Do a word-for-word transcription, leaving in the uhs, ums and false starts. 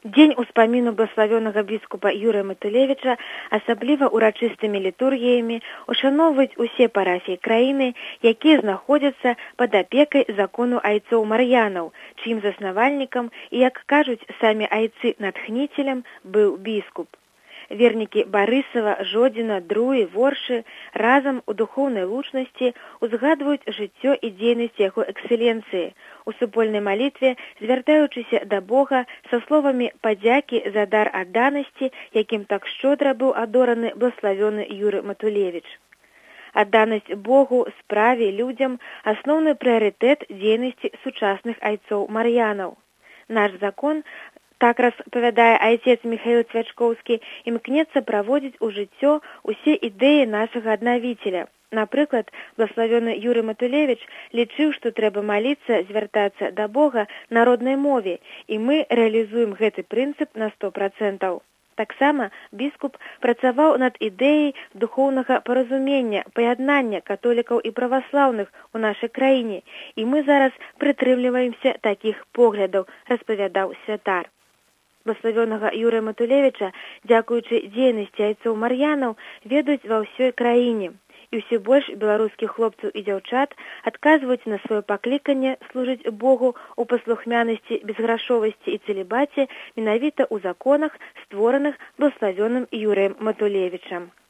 Дзень успаміну блаславёнага біскупа Юрыя Матулевіча асабліва урачыстымі літургіямі ушаноўваюць усе парафіі краіны, якія знаходзяцца пад апекай закону айцоў-мар'янаў, чыім заснавальнікам і, як кажуць самі айцы-натхніцелем, быў біскуп. Вернікі Барысава, Жодзіна, Друі, Воршы разам у духоўнай лучнасці узгадваюць жыццё і дзейнасць яго эксцэленцыі, у супольнай малітве звяртаючыся да Бога са словамі падзякі за дар адданасці, якім так шчодра быў адораны блаславёны Юры Матулевіч. Адданасць Богу, справе, людзям – асноўны прыярытэт дзейнасці сучасных айцоў-мар'янаў. Наш закон – так распавядае айцец Міхаіл Цвячкоўскі, імкнецца праводзіць у жыццё усе ідэі нашага аднавіцеля. Напрыклад, блаславёны Юры Матулевіч лічыў, што трэба маліцца, звяртацца да Бога на роднай мове, і мы рэалізуем гэты прынцып на сто працэнтаў. Таксама біскуп працаваў над ідэяй духоўнага паразумення, паяднання католікаў і праваслаўных у нашай краіне, і мы зараз прытрымліваемся такіх поглядаў, распавядаў святар. Блаславёнага Юрыя Матулевіча, дзякуючы дзейнасці айцоў-мар'янаў, ведаюць ва ўсёй краіне. І ўсё больш беларускіх хлопцаў і дзяўчат адказваюць на сваё пакліканне служыць Богу ў паслухмянасці, безграшовасці і цэлібаце менавіта ў законах, створаных блаславёным Юрыем Матулевічам.